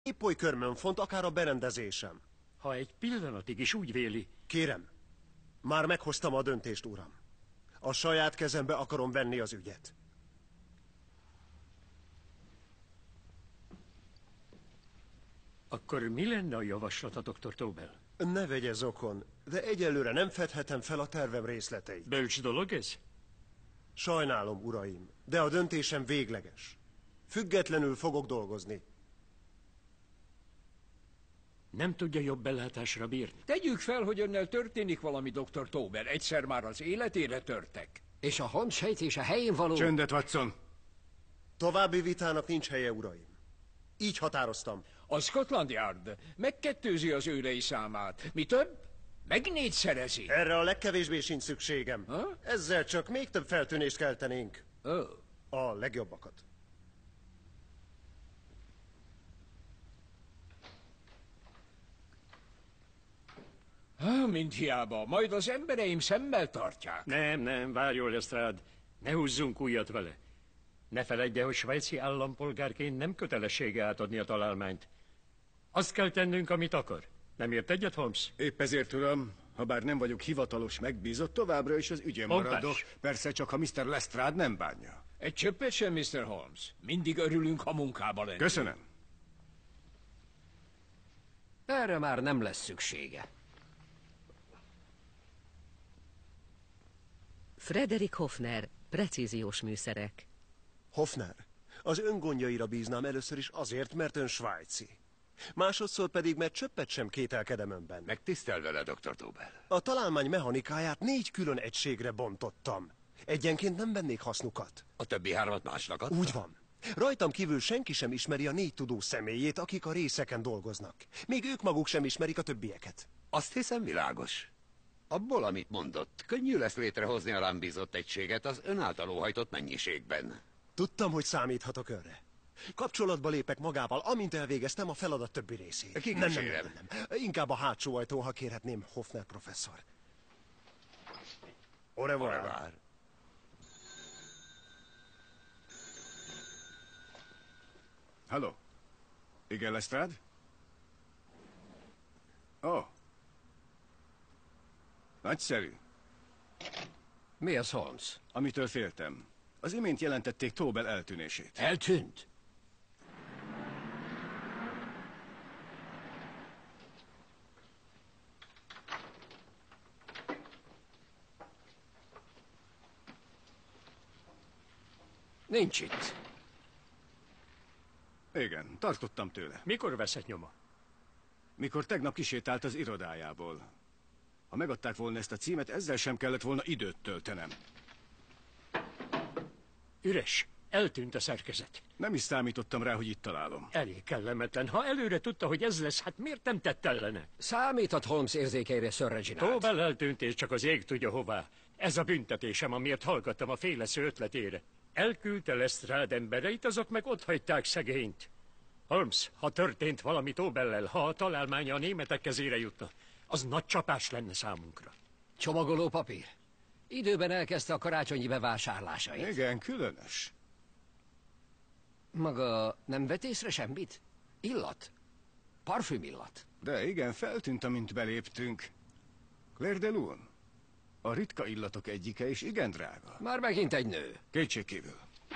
Épp oly körmönfont, akár a berendezésem. Ha egy pillanatig is úgy véli... Kérem, már meghoztam a döntést, uram. A saját kezembe akarom venni az ügyet. Akkor mi lenne a javaslata, Dr. Tobel? Ne vegye zokon, de egyelőre nem fedhetem fel a tervem részleteit. Bölcs dolog ez? Sajnálom, uraim, de a döntésem végleges. Függetlenül fogok dolgozni. Nem tudja jobb ellátásra bírni. Tegyük fel, hogy önnel történik valami, Dr. Tobel. Egyszer már az életére törtek. És a Holmes sejtése helyén való... Csöndet, Watson! További vitának nincs helye, uraim. Így határoztam. A Scotland Yard megkettőzi az őrei számát. Mi több? Megnégyszerezi. Erre a legkevésbé sincs szükségem. Ha? Ezzel csak még több feltűnést keltenénk. Oh. A legjobbakat. Mint hiába. Majd az embereim szemmel tartják. Nem, várjól, Lestrade. Ne húzzunk újat vele. Ne feledje, hogy svájci állampolgárként nem kötelessége átadni a találmányt. Azt kell tennünk, amit akar. Nem ért egyet, Holmes? Épp ezért, uram, ha bár nem vagyok hivatalos megbízott, továbbra is az ügyen maradok. Persze csak, ha Mr. Lestrade nem bánja. Egy csöppet sem, Mr. Holmes. Mindig örülünk, ha munkába lenni. Köszönöm. Erre már nem lesz szüksége. Frederick Hoffner, precíziós műszerek. Hoffner, az ön gondjaira bíznám először is azért, mert ön svájci. Másodszor pedig, mert csöppet sem kételkedem önben. Megtisztel vele, Dr. Tobel. A találmány mechanikáját 4 külön egységre bontottam. Egyenként nem vennék hasznukat. A többi 3-at másnak adta? Úgy van. Rajtam kívül senki sem ismeri a 4 tudó személyét, akik a részeken dolgoznak. Még ők maguk sem ismerik a többieket. Azt hiszem világos. Abból, amit mondott, könnyű lesz létrehozni a rám bízott egységet az ön által óhajtott mennyiségben. Tudtam, hogy számíthatok önre. Kapcsolatba lépek magával, amint elvégeztem a feladat többi részét. Kikísérem. Nem. Inkább a hátsó ajtó, ha kérhetném, Hoffner professzor. Au revoir. Au revoir. Halló? Igen, Lestrade? Ó. Nagyszerű. Mi az, Holmes? Amitől féltem. Az imént jelentették Tobel eltűnését. Eltűnt? Nincs itt. Igen, tartottam tőle. Mikor veszett nyoma? Mikor tegnap kisétált az irodájából. Ha megadták volna ezt a címet, ezzel sem kellett volna időt töltenem. Üres. Eltűnt a szerkezet. Nem is számítottam rá, hogy itt találom. Elég kellemetlen. Ha előre tudta, hogy ez lesz, hát miért nem tett ellene? Számíthat Holmes érzékeire, Sir Reginald. Tobel eltűnt, és csak az ég tudja hová. Ez a büntetésem, amiért hallgattam a félesző ötletére. Elküldte Lestrade embereit, azok meg otthagyták szegényt. Holmes, ha történt valami Tobellel, ha a találmánya a németek kezére jutna, az nagy csapás lenne számunkra. Csomagoló papír. Időben elkezdte a karácsonyi bevásárlásait. Igen, különös. Maga nem vett észre semmit? Illat? Parfüm illat? De igen, feltűnt, amint beléptünk. Claire de Lune. A ritka illatok egyike, és igen drága. Már megint egy nő. Kétségkívül.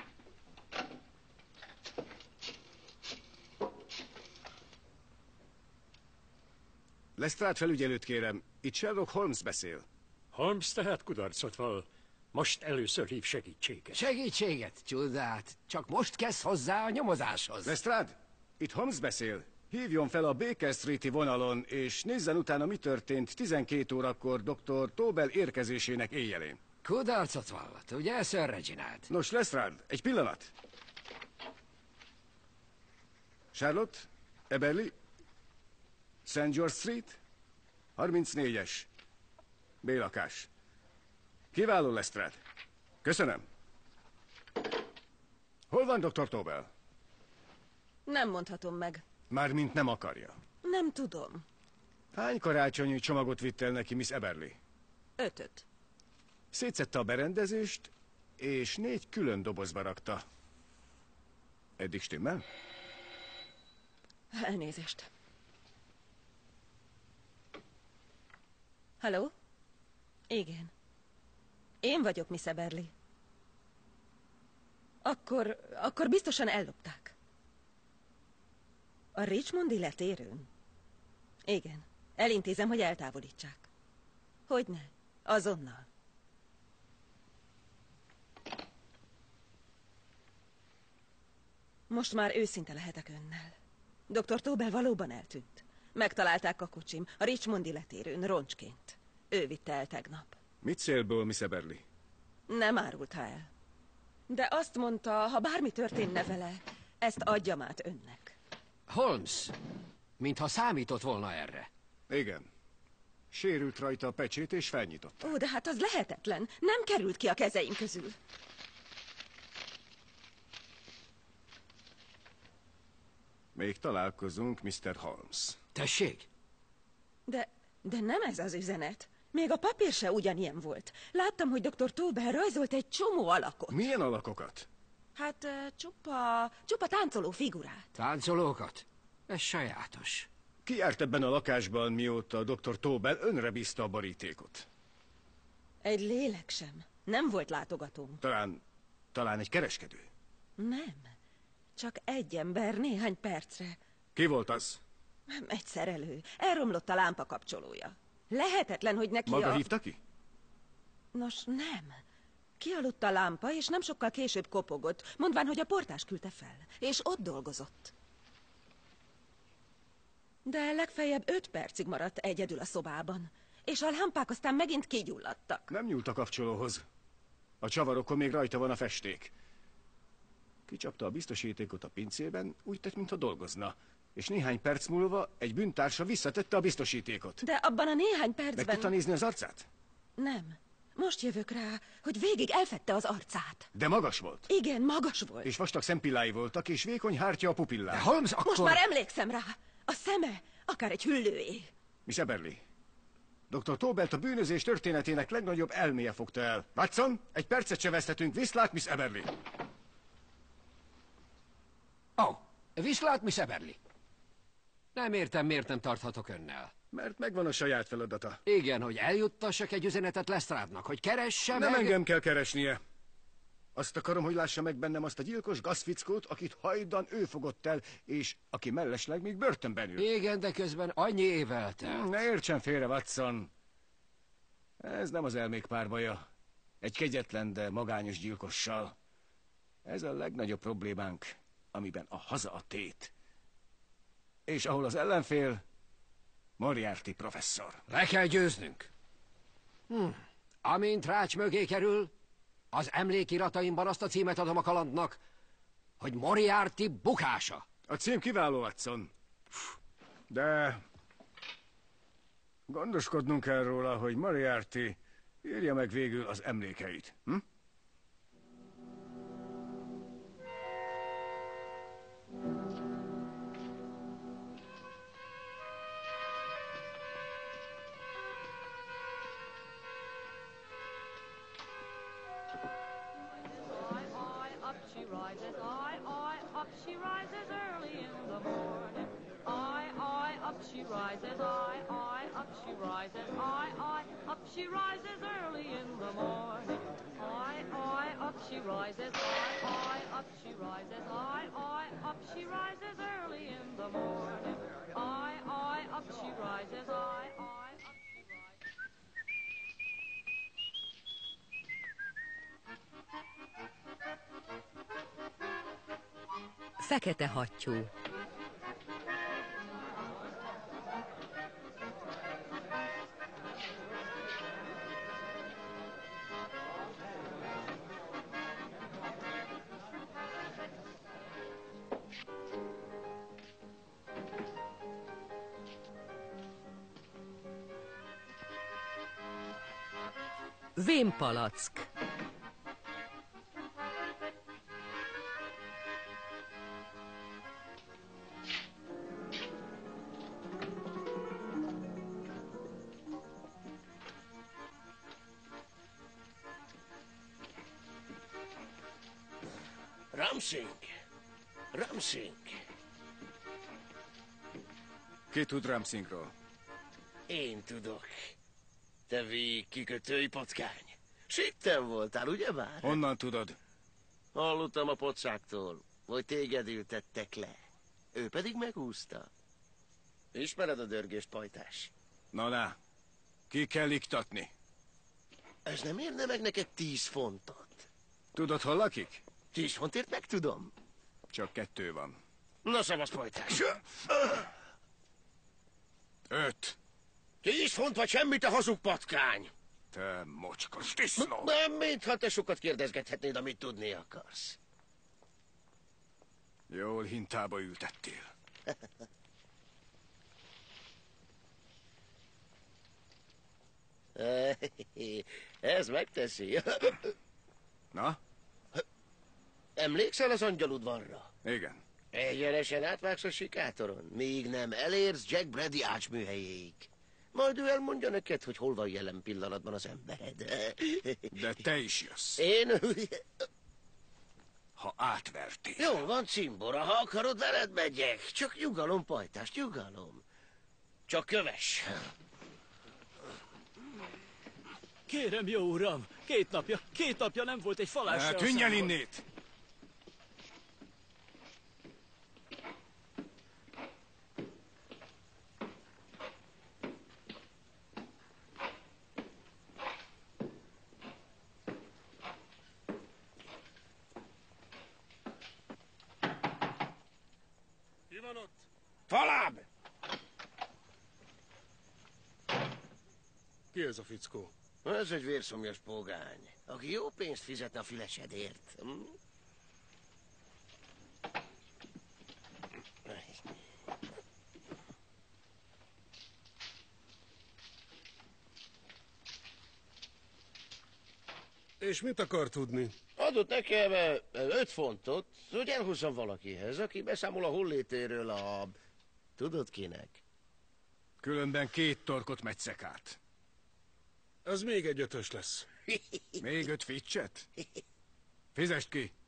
Lestrade felügyelőt kérem. Itt Sherlock Holmes beszél. Holmes tehát kudarcot vall. Most először hív segítséget. Segítséget, csodát. Csak most kezd hozzá a nyomozáshoz. Lestrade, itt Holmes beszél. Hívjon fel a Baker Street-i vonalon, és nézzen utána, mi történt 12 órakor dr. Tobel érkezésének éjjelén. Kudarcot vallott, ugye, Sir Reginald? Nos, Lestrade, egy pillanat. Charlotte, Eberly, St. George Street, 34-es. B-lakás. Kiváló, Lestrade. Köszönöm. Hol van dr. Tobel? Nem mondhatom meg. Mármint nem akarja. Nem tudom. Hány karácsonyi csomagot vitt el neki Miss Eberly? 5. Szétszedte a berendezést, és 4 külön dobozba rakta. Eddig stimmel? Elnézést. Halló? Igen. Én vagyok, Miss Eberly. Akkor biztosan ellopták. A Richmondi letérőn? Igen. Elintézem, hogy eltávolítsák. Hogyne? Azonnal. Most már őszinte lehetek önnel. Dr. Tobel valóban eltűnt. Megtalálták a kocsim, a Richmondi letérőn, roncsként. Ő vitte el tegnap. Mit célból, Miss Eberly? Nem árulta el. De azt mondta, ha bármi történne vele, ezt adjam át önnek. Holmes, mintha számított volna erre. Igen. Sérült rajta a pecsét, és felnyitotta. Ó, de hát az lehetetlen. Nem került ki a kezeink közül. Még találkozunk, Mr. Holmes. Tessék? De nem ez az üzenet. Még a papír se ugyanilyen volt. Láttam, hogy dr. Tobel rajzolt egy csomó alakot. Milyen alakokat? Hát csupa táncoló figurát. Táncolókat? Ez sajátos. Ki járt ebben a lakásban, mióta dr. Tobel önre bízta a borítékot? Egy lélek sem. Nem volt látogatóm. Talán egy kereskedő? Nem. Csak egy ember néhány percre. Ki volt az? Egy szerelő. Elromlott a lámpa kapcsolója. Lehetetlen, hogy neki Maga hívta ki? Nos, nem. Kialudt a lámpa, és nem sokkal később kopogott, mondván, hogy a portás küldte fel. És ott dolgozott. De legfeljebb 5 percig maradt egyedül a szobában. És a lámpák aztán megint kigyulladtak. Nem nyúlt a kapcsolóhoz. A csavarokon még rajta van a festék. Kicsapta a biztosítékot a pincében, úgy tett, mintha dolgozna. És néhány perc múlva egy bűntársa visszatette a biztosítékot. De abban a néhány percben... Meg tudta nézni az arcát? Nem. Most jövök rá, hogy végig elfedte az arcát. De magas volt. Igen, magas volt. És vastag szempillái voltak, és vékony hártya a pupillán. De Holmes, akkor... Most már emlékszem rá. A szeme, akár egy hüllőé. Miss Eberly, dr. Tobelt a bűnözés történetének legnagyobb elméje fogta el. Watson, egy percet se veszthetünk. Viszlát, Miss Eberly. Viszlát, Miss Eberly. Nem értem, miért nem tarthatok önnel. Mert megvan a saját feladata. Igen, hogy eljuttassak egy üzenetet Lestrade-nak, hogy keresse Nem meg... engem kell keresnie. Azt akarom, hogy lássa meg bennem azt a gyilkos gazfickót, akit hajdan ő fogott el, és aki mellesleg még börtönben ül. Igen, de közben annyi év eltelt. Ne értsen félre, Watson. Ez nem az elmék párbaja. Egy kegyetlen, de magányos gyilkossal. Ez a legnagyobb problémánk, amiben a haza a tét. És ahol az ellenfél, Moriarty professzor. Le kell győznünk. Amint rács mögé kerül, az emlékirataimban azt a címet adom a kalandnak, hogy Moriarty bukása. A cím kiváló, Watson. De gondoskodnunk kell róla, hogy Moriarty írja meg végül az emlékeit. Hm? She rises early in the morning. Up she rises. Up she rises. Up she rises early in the morning. Up she rises. Fekete hattyú. Vémpalack. Ramsing! Ramsing! Ki tud Ramsingról? Én tudok. Te vég kikötői patkány. Sitten voltál, ugyebár? Honnan tudod? Hallottam a pocsáktól, hogy téged ültettek le. Ő pedig megúszta. Ismered a dörgést, pajtás? Na, ki kell iktatni? Ez nem érne meg neked 10 fontot? Tudod, hol lakik? 10 fontért megtudom. Csak 2 van. Na, szavasz, pajtás. 5. 10 font vagy semmit, a hazug patkány. Te mocskos disznó. Nem, mintha te sokat kérdezgethetnéd, amit tudni akarsz. Jól hintába ültettél. Ez megteszi. Na? Emlékszel az angyaludvarra? Igen. Egyenesen átvágsz a sikátoron, míg nem elérsz Jack Brady ácsműhelyéig. Majd ő elmondja neked, hogy hol van jelen pillanatban az embered. De te is jössz. Én? Ha átvertél. Jól van, cimbora, ha akarod, veled megyek. Csak nyugalom, pajtás, nyugalom. Csak kövess. Kérem, jó uram, 2 napja nem volt egy falás se a Tűnj el számon. innét! Ki van ott? Faláb! Ki ez a fickó? Ez egy vérszomjas pogány, aki jó pénzt fizetne a fülesedért. Hm? És mit akar tudni? Adott nekem 5 fontot, hogy elhozzam valakihez, aki beszámol a hollétéről a... Tudod kinek? Különben 2 torkot metszek át. Ez még egy 5-ös lesz. Még 5 ficset? Fizest ki!